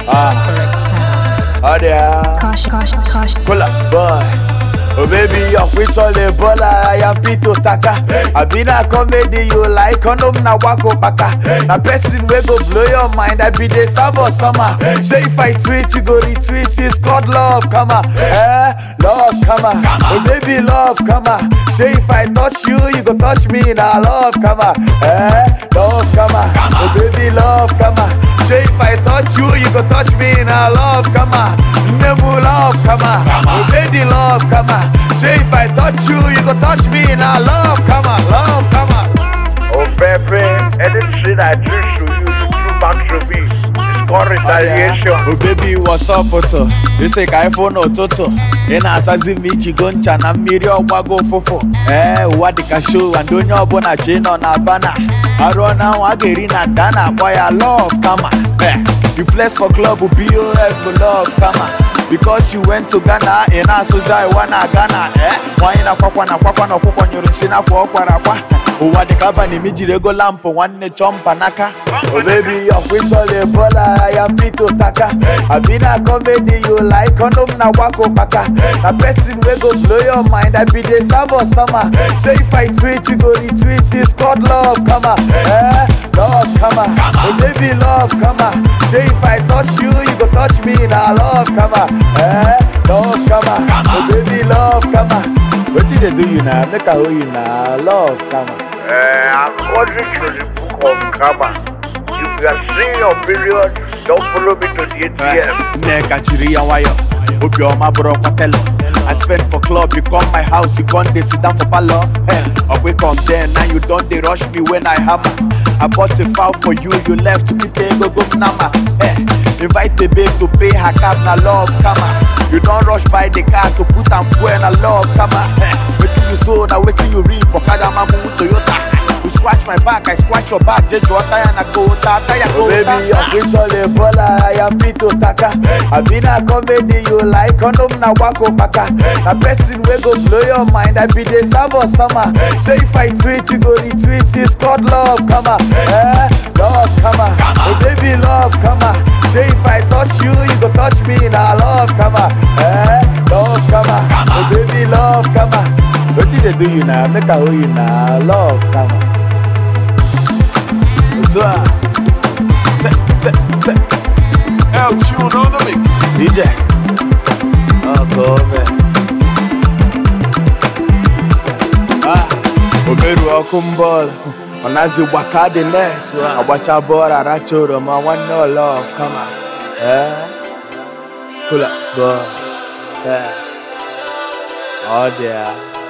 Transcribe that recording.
Correct sound. Oh yeah. Caution. Pull up, boy. Oh baby, you're with all the baller, I am Pito Taka. I been a comedy you like, condom na wako baka. Na person we go blow your mind, I be the summer summer. Say if I tweet, you go retweet, it's called love, come on. Love, come on. Oh baby, love, come on. Say if I touch you, you go touch me, now love, come on. Love, come on. Oh baby, love, come on. Say if I touch you, you go touch me, now love, come on. Nemu love, come on. Oh baby, love, come on. Say if I touch you, you go touch me, now love, come on, love, come on. Oh baby, anything I do to you, you do back to me. It's called retaliation. Oh baby, what's up, Otto? You say iPhone or Toto? In Asazi Michi Goncha, na Mirio Wago Fofo. What the cashew and don't your bona chain on a banner. I run now, I get in a Dana, boy, I love, come on. You flex for club, BOS, for love, come on. Because you went to Ghana, in a social wanna Ghana, why in a papa, you're in Singapore, oh, what the company, Mijirego Lampo, one chompa naka. Oh, baby, you're with all the baller, I am Pito Taka. I been a comedy you like, condom na wako baka. Na person we go blow your mind, I be the summer summer. So if I tweet, you go retweet, it's called love, come on. Love, come on. Oh, baby, love, come on. So if I touch you, you go touch me, now love, come on. Love, come on. Oh, baby, love, come on. What did they do you now? Make a hold you now. Love, come on. According to the book of Kama, if you are seeing your period, don't follow me to the ATM. Neka chiri and wayo. Hope you're my bro patelo. I spend for club, you come my house, you can't sit down for palo. I wake up there, now you don't they rush me when I hammer. I bought a foul for you, you left to be go nama. Invite the babe to pay her cab, na love, come on. You don't rush by the car to put on fuel, na love, come on. Waiting you sow, now waiting you reap, Okada Mamu Toyota. You scratch my back, I scratch your back, Jeju Otaya na go Taya go. Baby, you're with all the baller, I am Pito Taka. I been a comedy you like, condom na wako baka. Na person we go blow your mind, I be the summer summer. So if I tweet, you go retweet, it's called love, come on. Love, come on. Oh baby, love, come on. So if I touch you, you go touch me, now love, come on. Love, come on. Oh baby, love, come on. What did they do you now? Make a hold you now. Love, come on. Set. El Tune on the mix. DJ. Oh, go, man. Oberu Okumbol. On as you walk out the net. I watch our board at that choro. I want no love. Come on. Pull up, boy. Oh, there.